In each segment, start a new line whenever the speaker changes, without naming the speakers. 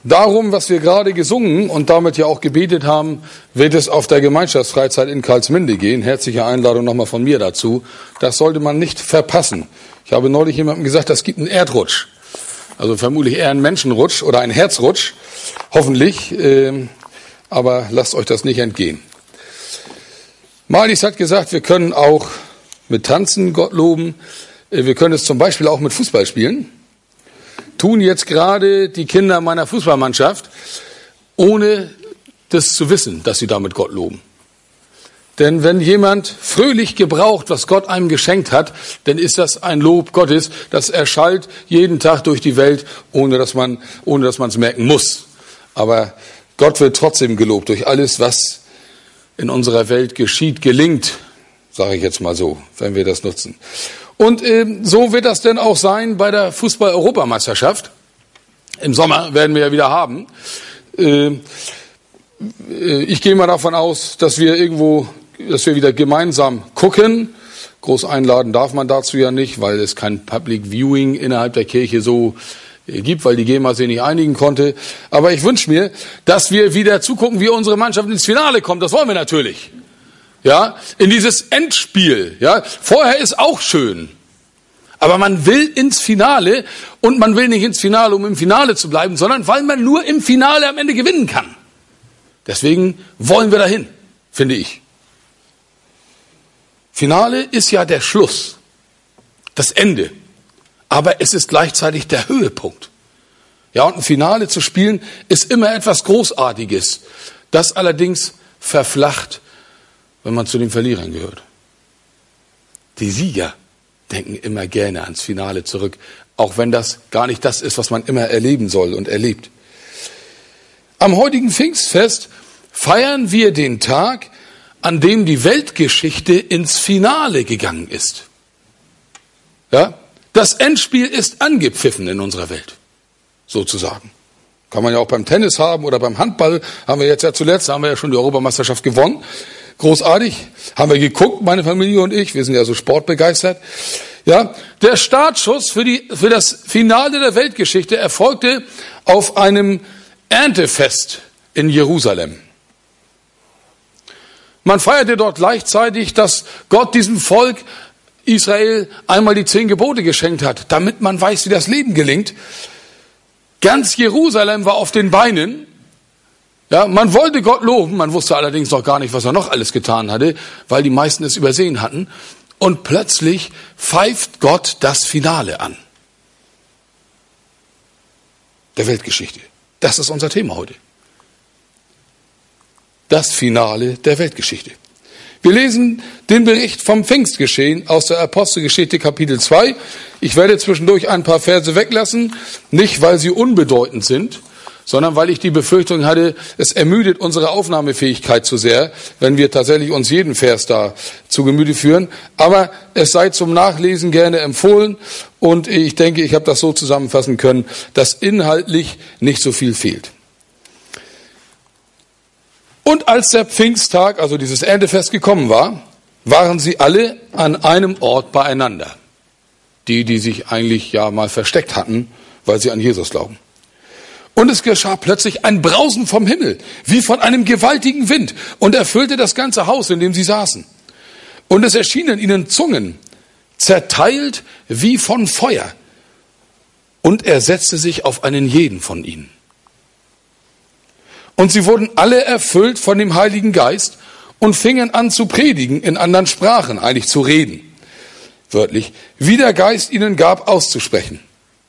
Darum, was wir gerade gesungen und damit ja auch gebetet haben, wird es auf der Gemeinschaftsfreizeit in Karlsminde gehen. Herzliche Einladung nochmal von mir dazu. Das sollte man nicht verpassen. Ich habe neulich jemandem gesagt, das gibt einen Erdrutsch. Also vermutlich eher einen Menschenrutsch oder einen Herzrutsch. Hoffentlich. Aber lasst euch das nicht entgehen. Marlies hat gesagt, wir können auch mit Tanzen Gott loben. Wir können es zum Beispiel auch mit Fußball spielen. Tun jetzt gerade die Kinder meiner Fußballmannschaft, ohne das zu wissen, dass sie damit Gott loben. Denn wenn jemand fröhlich gebraucht, was Gott einem geschenkt hat, dann ist das ein Lob Gottes, das erschallt jeden Tag durch die Welt, ohne dass man es merken muss. Aber Gott wird trotzdem gelobt durch alles, was in unserer Welt geschieht, gelingt, sage ich jetzt mal so, wenn wir das nutzen. Und so wird das denn auch sein bei der Fußball-Europameisterschaft. Im Sommer werden wir ja wieder haben. Ich gehe mal davon aus, dass wir wieder gemeinsam gucken. Groß einladen darf man dazu ja nicht, weil es kein Public Viewing innerhalb der Kirche so gibt, weil die GEMA sich nicht einigen konnte. Aber ich wünsche mir, dass wir wieder zugucken, wie unsere Mannschaft ins Finale kommt. Das wollen wir natürlich. Ja, in dieses Endspiel. Ja, vorher ist auch schön. Aber man will ins Finale und man will nicht ins Finale, um im Finale zu bleiben, sondern weil man nur im Finale am Ende gewinnen kann. Deswegen wollen wir dahin, finde ich. Finale ist ja der Schluss, das Ende. Aber es ist gleichzeitig der Höhepunkt. Ja, und ein Finale zu spielen ist immer etwas Großartiges. Das allerdings verflacht, wenn man zu den Verlierern gehört. Die Sieger denken immer gerne ans Finale zurück, auch wenn das gar nicht das ist, was man immer erleben soll und erlebt. Am heutigen Pfingstfest feiern wir den Tag, an dem die Weltgeschichte ins Finale gegangen ist. Ja, das Endspiel ist angepfiffen in unserer Welt, sozusagen. Kann man ja auch beim Tennis haben oder beim Handball. Haben wir jetzt ja zuletzt, haben wir ja schon die Europameisterschaft gewonnen. Großartig. Haben wir geguckt, meine Familie und ich. Wir sind ja so sportbegeistert. Ja, der Startschuss für das Finale der Weltgeschichte erfolgte auf einem Erntefest in Jerusalem. Man feierte dort gleichzeitig, dass Gott diesem Volk Israel einmal die 10 Gebote geschenkt hat, damit man weiß, wie das Leben gelingt. Ganz Jerusalem war auf den Beinen. Ja, man wollte Gott loben, man wusste allerdings noch gar nicht, was er noch alles getan hatte, weil die meisten es übersehen hatten. Und plötzlich pfeift Gott das Finale an. Der Weltgeschichte. Das ist unser Thema heute. Das Finale der Weltgeschichte. Wir lesen den Bericht vom Pfingstgeschehen aus der Apostelgeschichte Kapitel 2. Ich werde zwischendurch ein paar Verse weglassen, nicht weil sie unbedeutend sind, sondern weil ich die Befürchtung hatte, es ermüdet unsere Aufnahmefähigkeit zu sehr, wenn wir tatsächlich uns jeden Vers da zu Gemüte führen. Aber es sei zum Nachlesen gerne empfohlen und ich denke, ich habe das so zusammenfassen können, dass inhaltlich nicht so viel fehlt. Und als der Pfingsttag, also dieses Erntefest gekommen war, waren sie alle an einem Ort beieinander. Die sich eigentlich ja mal versteckt hatten, weil sie an Jesus glauben. Und es geschah plötzlich ein Brausen vom Himmel, wie von einem gewaltigen Wind, und erfüllte das ganze Haus, in dem sie saßen. Und es erschienen ihnen Zungen, zerteilt wie von Feuer. Und er setzte sich auf einen jeden von ihnen. Und sie wurden alle erfüllt von dem Heiligen Geist und fingen an zu predigen in anderen Sprachen, eigentlich zu reden, wörtlich, wie der Geist ihnen gab, auszusprechen.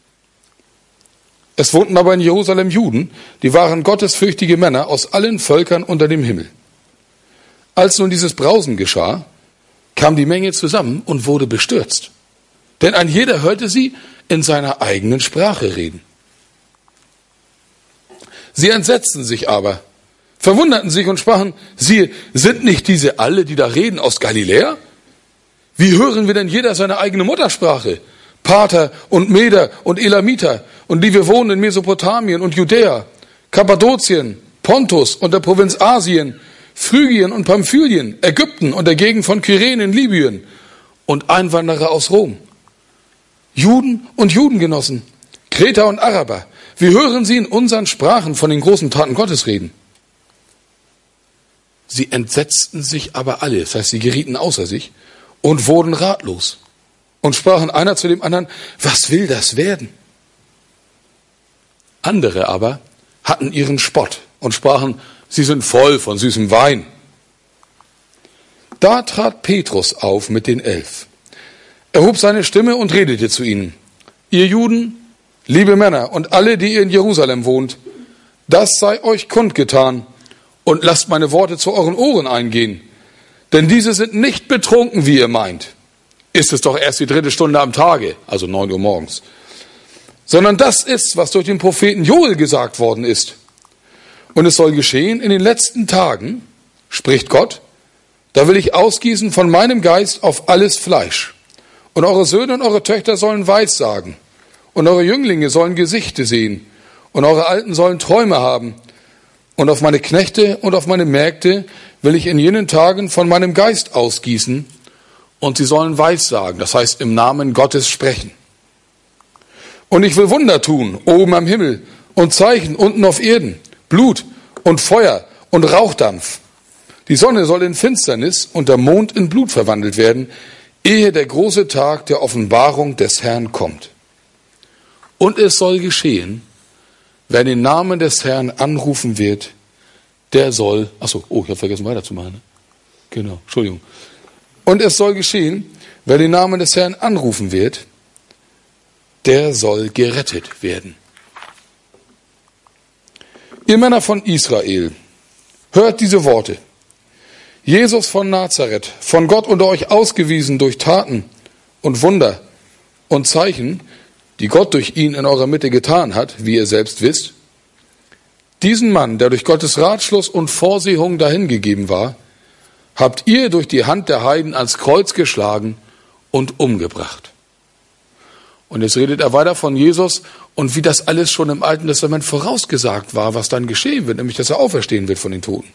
Es wohnten aber in Jerusalem Juden, die waren gottesfürchtige Männer aus allen Völkern unter dem Himmel. Als nun dieses Brausen geschah, kam die Menge zusammen und wurde bestürzt. Denn ein jeder hörte sie in seiner eigenen Sprache reden. Sie entsetzten sich aber, verwunderten sich und sprachen, siehe, sind nicht diese alle, die da reden, aus Galiläa? Wie hören wir denn jeder seine eigene Muttersprache? Parther und Meder und Elamiter und die wir wohnen in Mesopotamien und Judäa, Kappadokien, Pontus und der Provinz Asien, Phrygien und Pamphylien, Ägypten und der Gegend von Kyrene in Libyen und Einwanderer aus Rom. Juden und Judengenossen, Kreter und Araber, Wie hören sie in unseren Sprachen von den großen Taten Gottes reden? Sie entsetzten sich aber alle, das heißt, sie gerieten außer sich und wurden ratlos und sprachen einer zu dem anderen, was will das werden? Andere aber hatten ihren Spott und sprachen, sie sind voll von süßem Wein. Da trat Petrus auf mit den 11. Er hob seine Stimme und redete zu ihnen. Ihr Juden, liebe Männer und alle, die ihr in Jerusalem wohnt, das sei euch kundgetan und lasst meine Worte zu euren Ohren eingehen. Denn diese sind nicht betrunken, wie ihr meint. Ist es doch erst die 3. Stunde am Tage, also 9 Uhr morgens. Sondern das ist, was durch den Propheten Joel gesagt worden ist. Und es soll geschehen in den letzten Tagen, spricht Gott, da will ich ausgießen von meinem Geist auf alles Fleisch. Und eure Söhne und eure Töchter sollen Weissagen. Und eure Jünglinge sollen Gesichte sehen. Und eure Alten sollen Träume haben. Und auf meine Knechte und auf meine Mägde will ich in jenen Tagen von meinem Geist ausgießen. Und sie sollen Weissagen, das heißt im Namen Gottes sprechen. Und ich will Wunder tun, oben am Himmel, und Zeichen unten auf Erden, Blut und Feuer und Rauchdampf. Die Sonne soll in Finsternis und der Mond in Blut verwandelt werden, ehe der große Tag der Offenbarung des Herrn kommt. Und es soll geschehen, wer den Namen des Herrn anrufen wird, der soll, ich habe vergessen weiterzumachen. Ne? Genau, Entschuldigung. Und es soll geschehen, wer den Namen des Herrn anrufen wird, der soll gerettet werden. Ihr Männer von Israel, hört diese Worte. Jesus von Nazareth, von Gott unter euch ausgewiesen durch Taten und Wunder und Zeichen, die Gott durch ihn in eurer Mitte getan hat, wie ihr selbst wisst. Diesen Mann, der durch Gottes Ratschluss und Vorsehung dahingegeben war, habt ihr durch die Hand der Heiden ans Kreuz geschlagen und umgebracht. Und jetzt redet er weiter von Jesus und wie das alles schon im Alten Testament vorausgesagt war, was dann geschehen wird, nämlich dass er auferstehen wird von den Toten.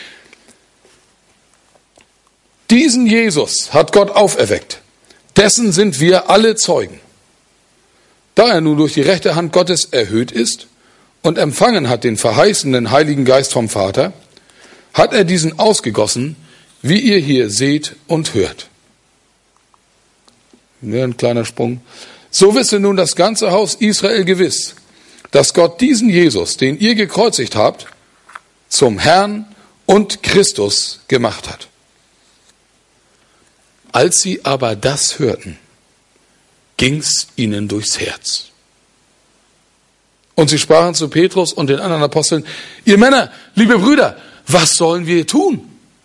Diesen Jesus hat Gott auferweckt. Dessen sind wir alle Zeugen. Da er nun durch die rechte Hand Gottes erhöht ist und empfangen hat den verheißenen Heiligen Geist vom Vater, hat er diesen ausgegossen, wie ihr hier seht und hört. Nur ein kleiner Sprung. So wisse nun das ganze Haus Israel gewiss, dass Gott diesen Jesus, den ihr gekreuzigt habt, zum Herrn und Christus gemacht hat. Als sie aber das hörten, ging's ihnen durchs Herz. Und sie sprachen zu Petrus und den anderen Aposteln, ihr Männer, liebe Brüder, was sollen wir tun?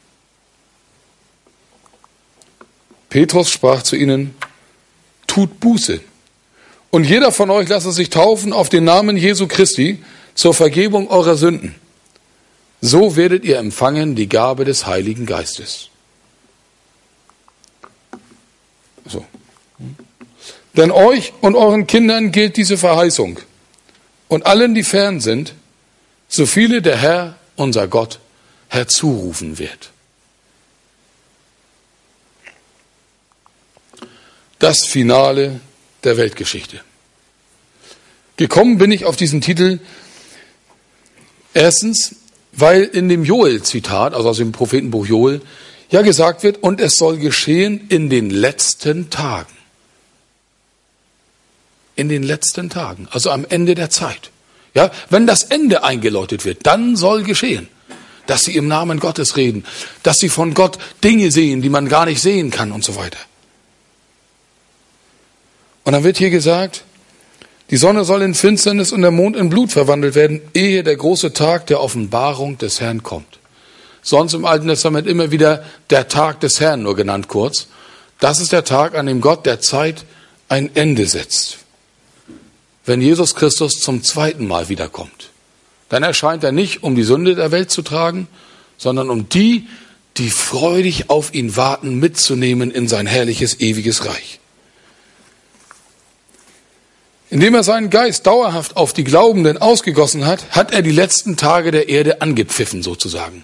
Petrus sprach zu ihnen, tut Buße. Und jeder von euch lasse sich taufen auf den Namen Jesu Christi zur Vergebung eurer Sünden. So werdet ihr empfangen die Gabe des Heiligen Geistes. So. Denn euch und euren Kindern gilt diese Verheißung. Und allen, die fern sind, so viele der Herr, unser Gott, herzurufen wird. Das Finale der Weltgeschichte. Gekommen bin ich auf diesen Titel erstens, weil in dem Joel-Zitat, also aus dem Prophetenbuch Joel, ja gesagt wird, und es soll geschehen in den letzten Tagen. In den letzten Tagen, also am Ende der Zeit. Ja, wenn das Ende eingeläutet wird, dann soll geschehen, dass sie im Namen Gottes reden, dass sie von Gott Dinge sehen, die man gar nicht sehen kann und so weiter. Und dann wird hier gesagt, die Sonne soll in Finsternis und der Mond in Blut verwandelt werden, ehe der große Tag der Offenbarung des Herrn kommt. Sonst im Alten Testament immer wieder der Tag des Herrn nur genannt kurz. Das ist der Tag, an dem Gott der Zeit ein Ende setzt. Wenn Jesus Christus zum zweiten Mal wiederkommt, dann erscheint er nicht, um die Sünde der Welt zu tragen, sondern um die, die freudig auf ihn warten, mitzunehmen in sein herrliches, ewiges Reich. Indem er seinen Geist dauerhaft auf die Glaubenden ausgegossen hat, hat er die letzten Tage der Erde angepfiffen, sozusagen.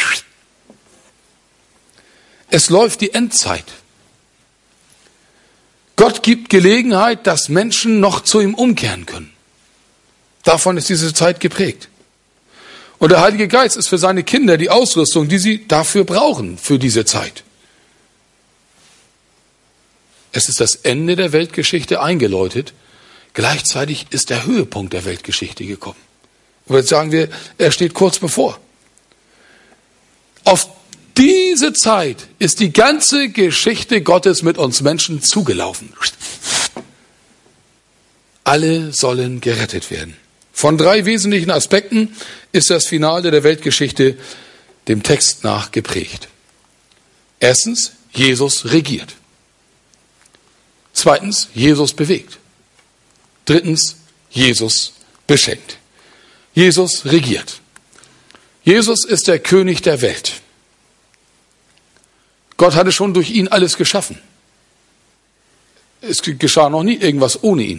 Es läuft die Endzeit. Gott gibt Gelegenheit, dass Menschen noch zu ihm umkehren können. Davon ist diese Zeit geprägt. Und der Heilige Geist ist für seine Kinder die Ausrüstung, die sie dafür brauchen, für diese Zeit. Es ist das Ende der Weltgeschichte eingeläutet. Gleichzeitig ist der Höhepunkt der Weltgeschichte gekommen. Und jetzt sagen wir, er steht kurz bevor. Auf diese Zeit ist die ganze Geschichte Gottes mit uns Menschen zugelaufen. Alle sollen gerettet werden. Von 3 wesentlichen Aspekten ist das Finale der Weltgeschichte dem Text nach geprägt. Erstens, Jesus regiert. Zweitens, Jesus bewegt. Drittens, Jesus beschenkt. Jesus regiert. Jesus ist der König der Welt. Gott hatte schon durch ihn alles geschaffen. Es geschah noch nie irgendwas ohne ihn.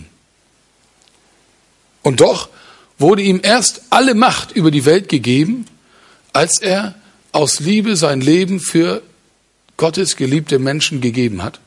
Und doch wurde ihm erst alle Macht über die Welt gegeben, als er aus Liebe sein Leben für Gottes geliebte Menschen gegeben hat.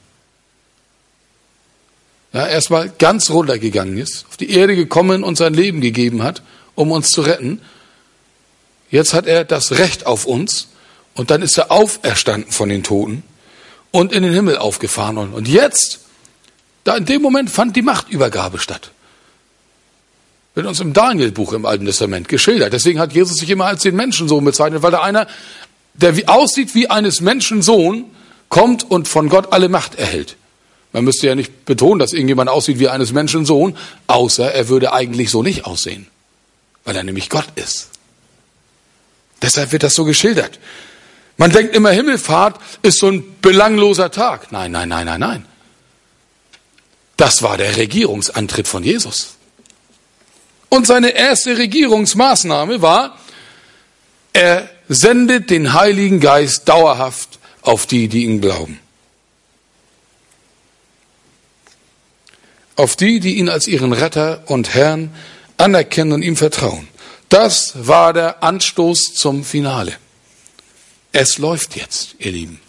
Ja, erstmal ganz runtergegangen ist, auf die Erde gekommen und sein Leben gegeben hat, um uns zu retten. Jetzt hat er das Recht auf uns und dann ist er auferstanden von den Toten und in den Himmel aufgefahren. Und jetzt, da in dem Moment fand die Machtübergabe statt. Wird uns im Daniel-Buch im Alten Testament geschildert. Deswegen hat Jesus sich immer als den Menschensohn bezeichnet, weil da einer, der aussieht wie eines Menschensohn, kommt und von Gott alle Macht erhält. Man müsste ja nicht betonen, dass irgendjemand aussieht wie eines Menschensohn, außer er würde eigentlich so nicht aussehen, weil er nämlich Gott ist. Deshalb wird das so geschildert. Man denkt immer, Himmelfahrt ist so ein belangloser Tag. Nein, nein, nein, nein, nein. Das war der Regierungsantritt von Jesus. Und seine erste Regierungsmaßnahme war, er sendet den Heiligen Geist dauerhaft auf die, die ihn glauben. Auf die, die ihn als ihren Retter und Herrn anerkennen und ihm vertrauen. Das war der Anstoß zum Finale. Es läuft jetzt, ihr Lieben.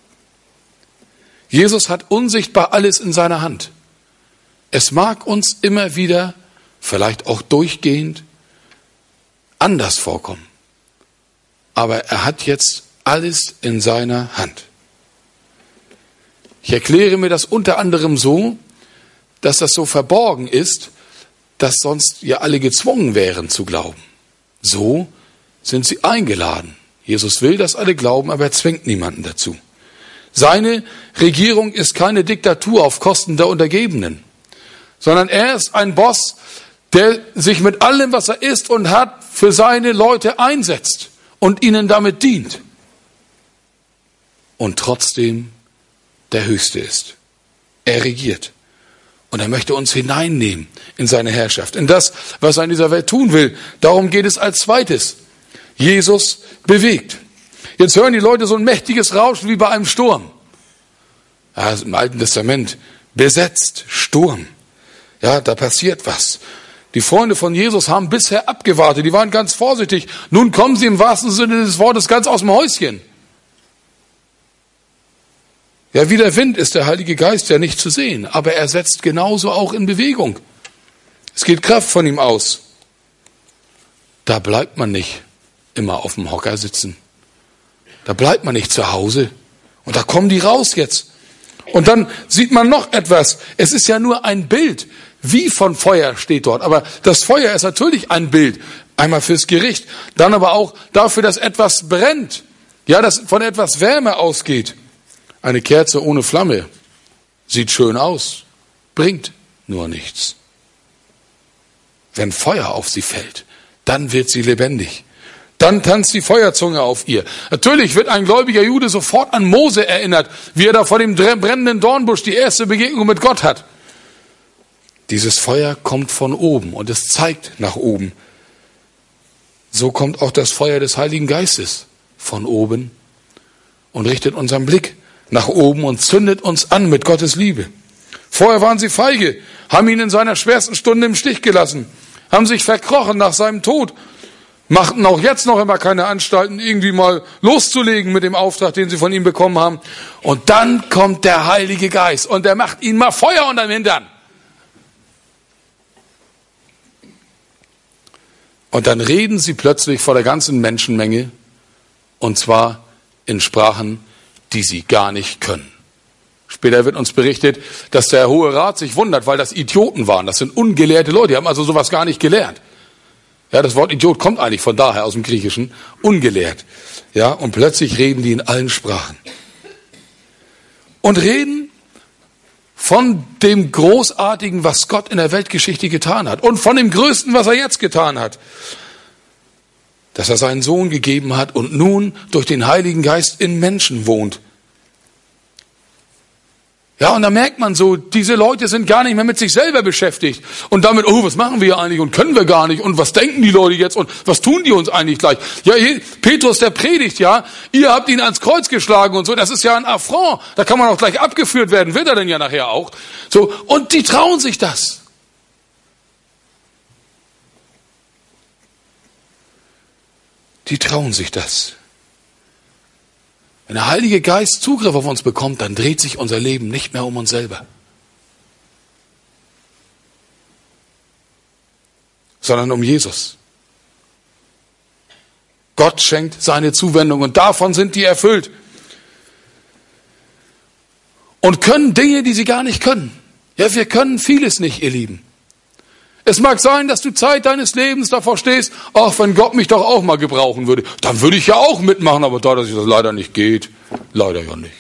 Jesus hat unsichtbar alles in seiner Hand. Es mag uns immer wieder, vielleicht auch durchgehend, anders vorkommen. Aber er hat jetzt alles in seiner Hand. Ich erkläre mir das unter anderem so, dass das so verborgen ist, dass sonst ja alle gezwungen wären zu glauben. So sind sie eingeladen. Jesus will, dass alle glauben, aber er zwingt niemanden dazu. Seine Regierung ist keine Diktatur auf Kosten der Untergebenen, sondern er ist ein Boss, der sich mit allem, was er ist und hat, für seine Leute einsetzt und ihnen damit dient. Und trotzdem der Höchste ist. Er regiert. Und er möchte uns hineinnehmen in seine Herrschaft, in das, was er in dieser Welt tun will. Darum geht es als zweites. Jesus bewegt. Jetzt hören die Leute so ein mächtiges Rauschen wie bei einem Sturm. Ja, im Alten Testament besetzt, Sturm. Ja, da passiert was. Die Freunde von Jesus haben bisher abgewartet, die waren ganz vorsichtig. Nun kommen sie im wahrsten Sinne des Wortes ganz aus dem Häuschen. Ja, wie der Wind ist der Heilige Geist ja nicht zu sehen, aber er setzt genauso auch in Bewegung. Es geht Kraft von ihm aus. Da bleibt man nicht immer auf dem Hocker sitzen. Da bleibt man nicht zu Hause. Und da kommen die raus jetzt. Und dann sieht man noch etwas. Es ist ja nur ein Bild. Wie von Feuer steht dort. Aber das Feuer ist natürlich ein Bild. Einmal fürs Gericht, dann aber auch dafür, dass etwas brennt. Ja, dass von etwas Wärme ausgeht. Eine Kerze ohne Flamme sieht schön aus, bringt nur nichts. Wenn Feuer auf sie fällt, dann wird sie lebendig. Dann tanzt die Feuerzunge auf ihr. Natürlich wird ein gläubiger Jude sofort an Mose erinnert, wie er da vor dem brennenden Dornbusch die erste Begegnung mit Gott hat. Dieses Feuer kommt von oben und es zeigt nach oben. So kommt auch das Feuer des Heiligen Geistes von oben und richtet unseren Blick nach oben und zündet uns an mit Gottes Liebe. Vorher waren sie feige, haben ihn in seiner schwersten Stunde im Stich gelassen, haben sich verkrochen nach seinem Tod, machten auch jetzt noch immer keine Anstalten, irgendwie mal loszulegen mit dem Auftrag, den sie von ihm bekommen haben. Und dann kommt der Heilige Geist und der macht ihnen mal Feuer unterm Hintern. Und dann reden sie plötzlich vor der ganzen Menschenmenge, und zwar in Sprachen, die sie gar nicht können. Später wird uns berichtet, dass der Hohe Rat sich wundert, weil das Idioten waren. Das sind ungelehrte Leute, die haben also sowas gar nicht gelernt. Ja, das Wort Idiot kommt eigentlich von daher aus dem Griechischen, ungelehrt. Ja, und plötzlich reden die in allen Sprachen. Und reden von dem Großartigen, was Gott in der Weltgeschichte getan hat. Und von dem Größten, was er jetzt getan hat. Dass er seinen Sohn gegeben hat und nun durch den Heiligen Geist in Menschen wohnt. Ja, und da merkt man so, diese Leute sind gar nicht mehr mit sich selber beschäftigt. Und damit, oh, was machen wir eigentlich und können wir gar nicht und was denken die Leute jetzt und was tun die uns eigentlich gleich? Ja, Petrus, der predigt, ja, ihr habt ihn ans Kreuz geschlagen und so, das ist ja ein Affront. Da kann man auch gleich abgeführt werden, wird er denn ja nachher auch. So, und die trauen sich das. Die trauen sich das. Wenn der Heilige Geist Zugriff auf uns bekommt, dann dreht sich unser Leben nicht mehr um uns selber, sondern um Jesus. Gott schenkt seine Zuwendung und davon sind die erfüllt. Und können Dinge, die sie gar nicht können. Ja, wir können vieles nicht, ihr Lieben. Es mag sein, dass du Zeit deines Lebens davor stehst, ach, wenn Gott mich doch auch mal gebrauchen würde, dann würde ich ja auch mitmachen, aber da das leider nicht geht, leider ja nicht.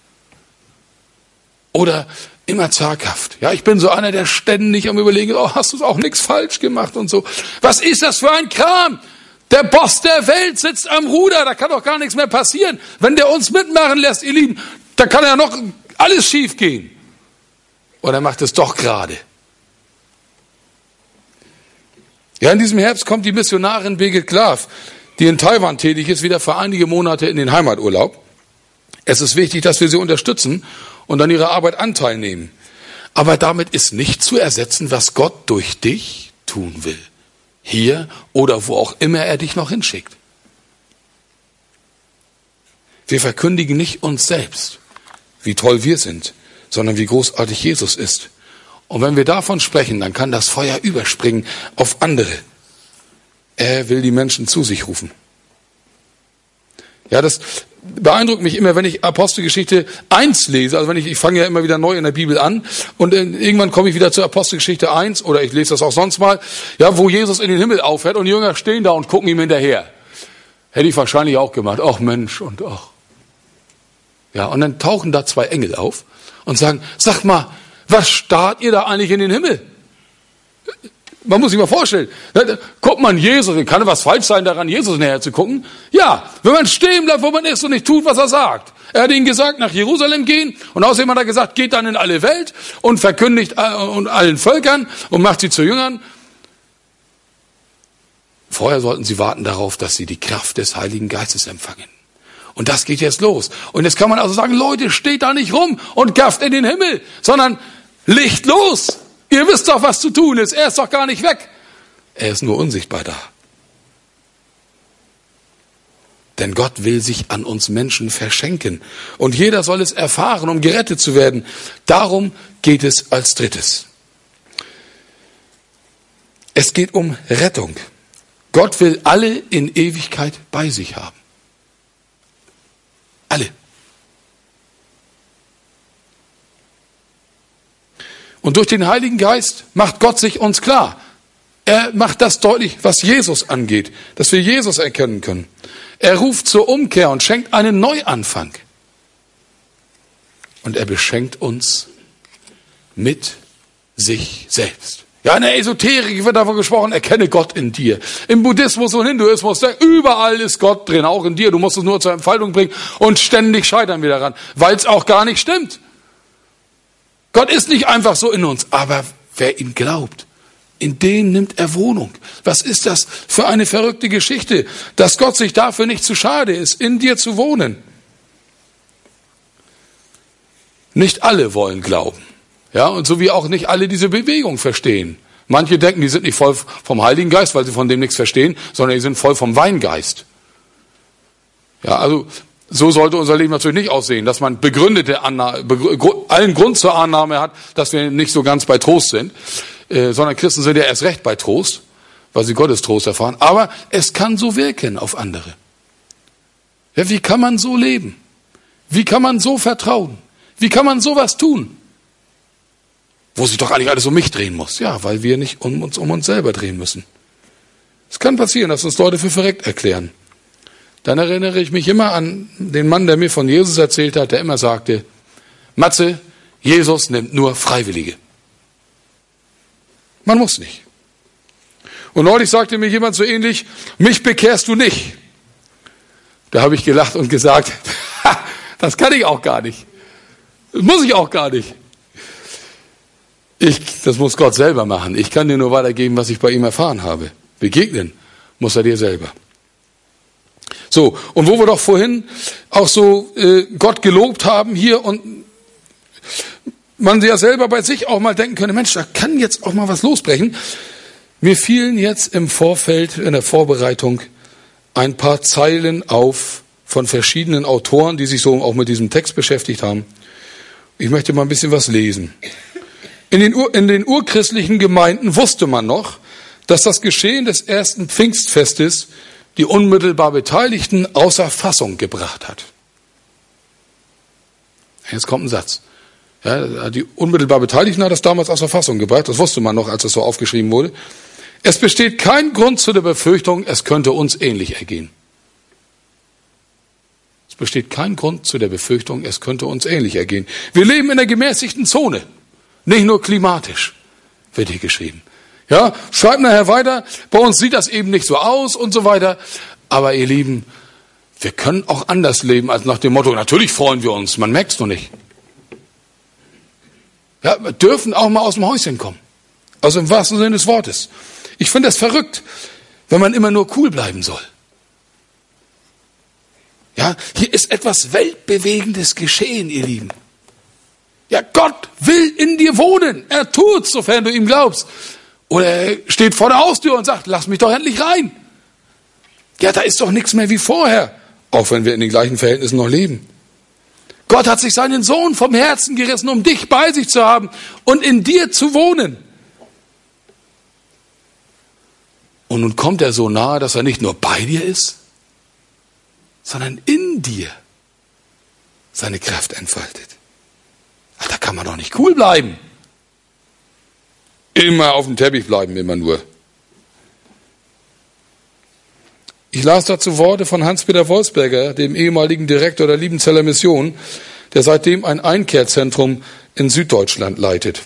Oder immer zaghaft. Ja, ich bin so einer, der ständig am Überlegen, oh, hast du auch nichts falsch gemacht und so. Was ist das für ein Kram? Der Boss der Welt sitzt am Ruder, da kann doch gar nichts mehr passieren. Wenn der uns mitmachen lässt, ihr Lieben, da kann ja noch alles schief gehen. Und er macht es doch gerade. Ja, in diesem Herbst kommt die Missionarin Birgit Glaf, die in Taiwan tätig ist, wieder für einige Monate in den Heimaturlaub. Es ist wichtig, dass wir sie unterstützen und an ihrer Arbeit Anteil nehmen. Aber damit ist nicht zu ersetzen, was Gott durch dich tun will. Hier oder wo auch immer er dich noch hinschickt. Wir verkündigen nicht uns selbst, wie toll wir sind, sondern wie großartig Jesus ist. Und wenn wir davon sprechen, dann kann das Feuer überspringen auf andere. Er will die Menschen zu sich rufen. Ja, das beeindruckt mich immer, wenn ich Apostelgeschichte 1 lese. Also ich fange ja immer wieder neu in der Bibel an und irgendwann komme ich wieder zur Apostelgeschichte 1 oder ich lese das auch sonst mal, ja, wo Jesus in den Himmel auffährt und die Jünger stehen da und gucken ihm hinterher. Hätte ich wahrscheinlich auch gemacht. Ach Mensch und ach. Ja, und dann tauchen da zwei Engel auf und sagen, sag mal, was starrt ihr da eigentlich in den Himmel? Man muss sich mal vorstellen, guckt man Jesus, kann was falsch sein daran, Jesus näher zu gucken? Ja, wenn man stehen bleibt, wo man ist und nicht tut, was er sagt. Er hat ihnen gesagt, nach Jerusalem gehen und außerdem hat er gesagt, geht dann in alle Welt und verkündigt allen Völkern und macht sie zu Jüngern. Vorher sollten sie warten darauf, dass sie die Kraft des Heiligen Geistes empfangen. Und das geht jetzt los. Und jetzt kann man also sagen, Leute, steht da nicht rum und gafft in den Himmel, sondern legt los. Ihr wisst doch, was zu tun ist. Er ist doch gar nicht weg. Er ist nur unsichtbar da. Denn Gott will sich an uns Menschen verschenken. Und jeder soll es erfahren, um gerettet zu werden. Darum geht es als drittes. Es geht um Rettung. Gott will alle in Ewigkeit bei sich haben. Alle. Und durch den Heiligen Geist macht Gott sich uns klar. Er macht das deutlich, was Jesus angeht, dass wir Jesus erkennen können. Er ruft zur Umkehr und schenkt einen Neuanfang. Und er beschenkt uns mit sich selbst. Ja, in der Esoterik wird davon gesprochen, erkenne Gott in dir. Im Buddhismus und Hinduismus, überall ist Gott drin, auch in dir. Du musst es nur zur Entfaltung bringen und ständig scheitern wir daran, weil es auch gar nicht stimmt. Gott ist nicht einfach so in uns, aber wer ihn glaubt, in dem nimmt er Wohnung. Was ist das für eine verrückte Geschichte, dass Gott sich dafür nicht zu schade ist, in dir zu wohnen. Nicht alle wollen glauben. Ja, und so wie auch nicht alle diese Bewegung verstehen. Manche denken, die sind nicht voll vom Heiligen Geist, weil sie von dem nichts verstehen, sondern die sind voll vom Weingeist. Ja, also so sollte unser Leben natürlich nicht aussehen, dass man begründete allen Grund zur Annahme hat, dass wir nicht so ganz bei Trost sind, sondern Christen sind ja erst recht bei Trost, weil sie Gottes Trost erfahren. Aber es kann so wirken auf andere. Ja, wie kann man so leben? Wie kann man so vertrauen? Wie kann man sowas tun? Wo sich doch eigentlich alles um mich drehen muss. Ja, weil wir nicht um uns selber drehen müssen. Es kann passieren, dass uns Leute für verreckt erklären. Dann erinnere ich mich immer an den Mann, der mir von Jesus erzählt hat, der immer sagte, Matze, Jesus nimmt nur Freiwillige. Man muss nicht. Und neulich sagte mir jemand so ähnlich, mich bekehrst du nicht. Da habe ich gelacht und gesagt, das kann ich auch gar nicht. Das muss ich auch gar nicht. Das muss Gott selber machen. Ich kann dir nur weitergeben, was ich bei ihm erfahren habe. Begegnen muss er dir selber. So, und wo wir doch vorhin auch so Gott gelobt haben hier und man ja selber bei sich auch mal denken könnte, Mensch, da kann jetzt auch mal was losbrechen. Mir fielen jetzt im Vorfeld, in der Vorbereitung, ein paar Zeilen auf von verschiedenen Autoren, die sich so auch mit diesem Text beschäftigt haben. Ich möchte mal ein bisschen was lesen. In den urchristlichen Gemeinden wusste man noch, dass das Geschehen des ersten Pfingstfestes die unmittelbar Beteiligten außer Fassung gebracht hat. Jetzt kommt ein Satz. Ja, die unmittelbar Beteiligten hat das damals außer Fassung gebracht. Das wusste man noch, als es so aufgeschrieben wurde. Es besteht kein Grund zu der Befürchtung, es könnte uns ähnlich ergehen. Es besteht kein Grund zu der Befürchtung, es könnte uns ähnlich ergehen. Wir leben in der gemäßigten Zone. Nicht nur klimatisch, wird hier geschrieben. Ja, schreibt nachher weiter, bei uns sieht das eben nicht so aus und so weiter. Aber ihr Lieben, wir können auch anders leben als nach dem Motto, natürlich freuen wir uns, man merkt es nur nicht. Ja, wir dürfen auch mal aus dem Häuschen kommen. Also im wahrsten Sinne des Wortes. Ich finde das verrückt, wenn man immer nur cool bleiben soll. Ja, hier ist etwas Weltbewegendes geschehen, ihr Lieben. Ja, Gott will in dir wohnen. Er tut's, sofern du ihm glaubst. Oder er steht vor der Haustür und sagt, lass mich doch endlich rein. Ja, da ist doch nichts mehr wie vorher. Auch wenn wir in den gleichen Verhältnissen noch leben. Gott hat sich seinen Sohn vom Herzen gerissen, um dich bei sich zu haben und in dir zu wohnen. Und nun kommt er so nahe, dass er nicht nur bei dir ist, sondern in dir seine Kraft entfaltet. Ach, da kann man doch nicht cool bleiben. Immer auf dem Teppich bleiben, immer nur. Ich las dazu Worte von Hans-Peter Wolfsberger, dem ehemaligen Direktor der Liebenzeller Mission, der seitdem ein Einkehrzentrum in Süddeutschland leitet.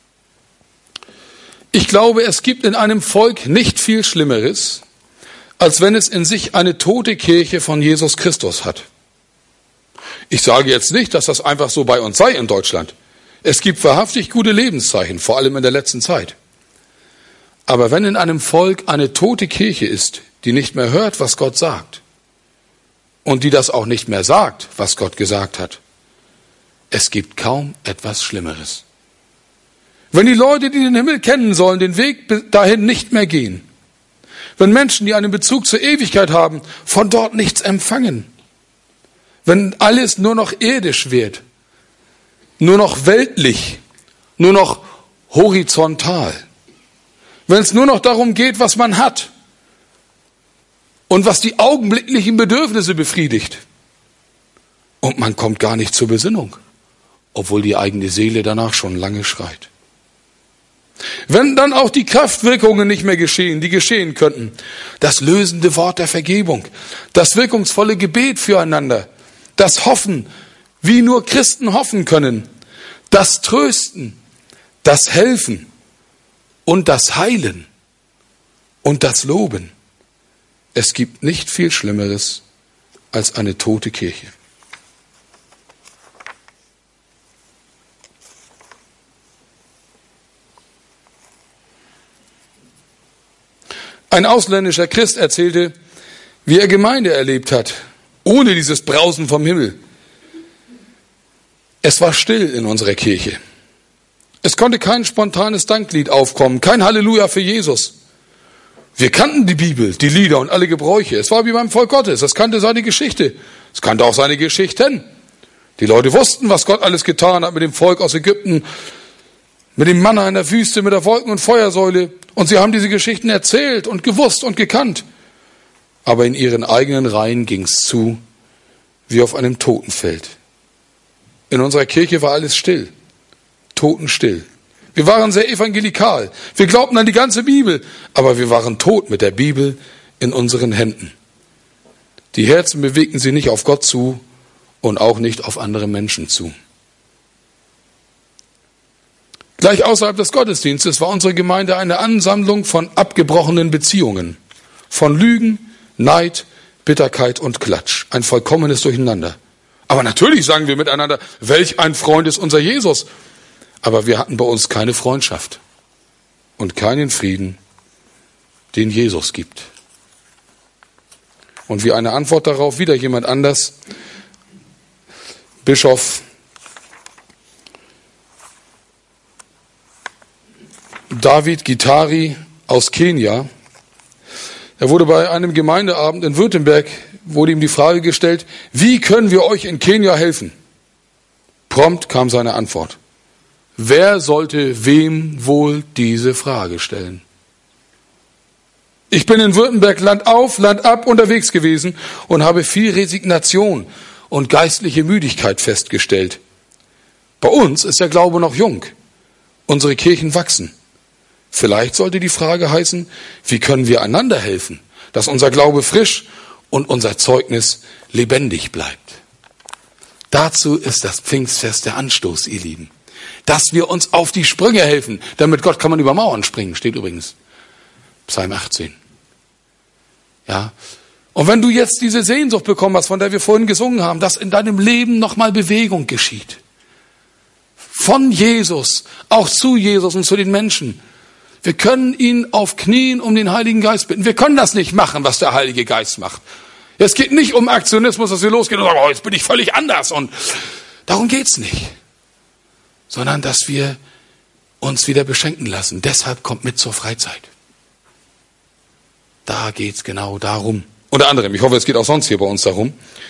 Ich glaube, es gibt in einem Volk nicht viel Schlimmeres, als wenn es in sich eine tote Kirche von Jesus Christus hat. Ich sage jetzt nicht, dass das einfach so bei uns sei in Deutschland. Es gibt wahrhaftig gute Lebenszeichen, vor allem in der letzten Zeit. Aber wenn in einem Volk eine tote Kirche ist, die nicht mehr hört, was Gott sagt, und die das auch nicht mehr sagt, was Gott gesagt hat, es gibt kaum etwas Schlimmeres. Wenn die Leute, die den Himmel kennen sollen, den Weg dahin nicht mehr gehen, wenn Menschen, die einen Bezug zur Ewigkeit haben, von dort nichts empfangen, wenn alles nur noch irdisch wird, nur noch weltlich, nur noch horizontal, wenn es nur noch darum geht, was man hat und was die augenblicklichen Bedürfnisse befriedigt und man kommt gar nicht zur Besinnung, obwohl die eigene Seele danach schon lange schreit. Wenn dann auch die Kraftwirkungen nicht mehr geschehen, die geschehen könnten, das lösende Wort der Vergebung, das wirkungsvolle Gebet füreinander, das Hoffen, wie nur Christen hoffen können, das Trösten, das Helfen und das Heilen und das Loben. Es gibt nicht viel Schlimmeres als eine tote Kirche. Ein ausländischer Christ erzählte, wie er Gemeinde erlebt hat, ohne dieses Brausen vom Himmel. Es war still in unserer Kirche. Es konnte kein spontanes Danklied aufkommen, kein Halleluja für Jesus. Wir kannten die Bibel, die Lieder und alle Gebräuche. Es war wie beim Volk Gottes, es kannte seine Geschichte, es kannte auch seine Geschichten. Die Leute wussten, was Gott alles getan hat mit dem Volk aus Ägypten. mit dem Manna in der Wüste, mit der Wolken- und Feuersäule. Und sie haben diese Geschichten erzählt und gewusst und gekannt. Aber in ihren eigenen Reihen ging's zu, wie auf einem Totenfeld. In unserer Kirche war alles still, totenstill. Wir waren sehr evangelikal. Wir glaubten an die ganze Bibel, aber wir waren tot mit der Bibel in unseren Händen. Die Herzen bewegten sie nicht auf Gott zu und auch nicht auf andere Menschen zu. Gleich außerhalb des Gottesdienstes war unsere Gemeinde eine Ansammlung von abgebrochenen Beziehungen, von Lügen, Neid, Bitterkeit und Klatsch. Ein vollkommenes Durcheinander. Aber natürlich sagen wir miteinander, welch ein Freund ist unser Jesus. Aber wir hatten bei uns keine Freundschaft und keinen Frieden, den Jesus gibt. Und wie eine Antwort darauf wieder jemand anders, Bischof David Gitari aus Kenia. Er wurde bei einem Gemeindeabend in Württemberg, wurde ihm die Frage gestellt, wie können wir euch in Kenia helfen? Prompt kam seine Antwort. Wer sollte wem wohl diese Frage stellen? Ich bin in Württemberg Land auf, Land ab unterwegs gewesen und habe viel Resignation und geistliche Müdigkeit festgestellt. Bei uns ist der Glaube noch jung. Unsere Kirchen wachsen. Vielleicht sollte die Frage heißen, wie können wir einander helfen, dass unser Glaube frisch und unser Zeugnis lebendig bleibt. Dazu ist das Pfingstfest der Anstoß, ihr Lieben. Dass wir uns auf die Sprünge helfen. Denn mit Gott kann man über Mauern springen, steht übrigens. Psalm 18. Ja. Und wenn du jetzt diese Sehnsucht bekommen hast, von der wir vorhin gesungen haben, dass in deinem Leben nochmal Bewegung geschieht. Von Jesus, auch zu Jesus und zu den Menschen. Wir können ihn auf Knien um den Heiligen Geist bitten. Wir können das nicht machen, was der Heilige Geist macht. Es geht nicht um Aktionismus, dass wir losgehen und sagen, oh, jetzt bin ich völlig anders. Und darum geht's nicht. Sondern, dass wir uns wieder beschenken lassen. Deshalb kommt mit zur Freizeit. Da geht's genau darum. Unter anderem, ich hoffe, es geht auch sonst hier bei uns darum.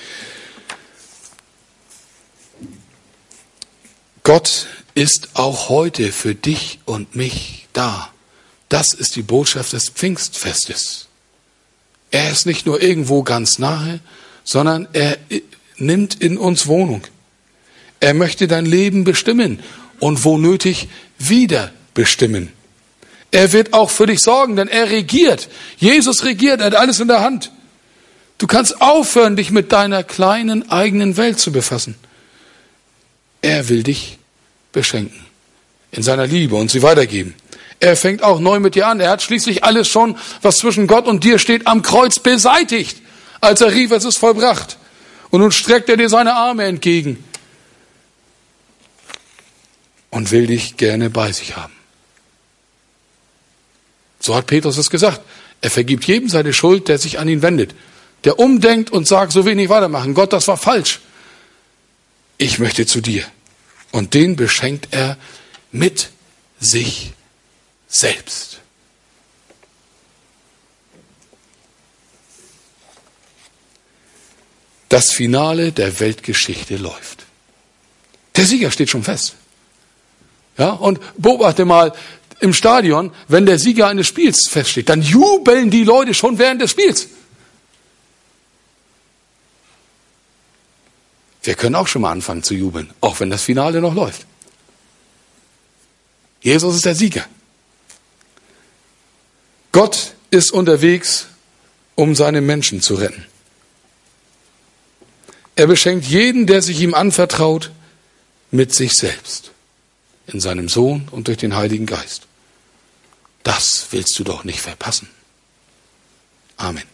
Gott ist auch heute für dich und mich da. Das ist die Botschaft des Pfingstfestes. Er ist nicht nur irgendwo ganz nahe, sondern er nimmt in uns Wohnung. Er möchte dein Leben bestimmen und wo nötig wieder bestimmen. Er wird auch für dich sorgen, denn er regiert. Jesus regiert, er hat alles in der Hand. Du kannst aufhören, dich mit deiner kleinen eigenen Welt zu befassen. Er will dich beschenken, in seiner Liebe und sie weitergeben. Er fängt auch neu mit dir an. Er hat schließlich alles schon, was zwischen Gott und dir steht, am Kreuz beseitigt, als er rief, es ist vollbracht. Und nun streckt er dir seine Arme entgegen und will dich gerne bei sich haben. So hat Petrus es gesagt. Er vergibt jedem seine Schuld, der sich an ihn wendet, der umdenkt und sagt, so will ich nicht weitermachen. Gott, das war falsch. Ich möchte zu dir. Und den beschenkt er mit sich selbst. Das Finale der Weltgeschichte läuft. Der Sieger steht schon fest. Ja, und beobachte mal im Stadion, wenn der Sieger eines Spiels feststeht, dann jubeln die Leute schon während des Spiels. Wir können auch schon mal anfangen zu jubeln, auch wenn das Finale noch läuft. Jesus ist der Sieger. Gott ist unterwegs, um seine Menschen zu retten. Er beschenkt jeden, der sich ihm anvertraut, mit sich selbst, in seinem Sohn und durch den Heiligen Geist. Das willst du doch nicht verpassen. Amen.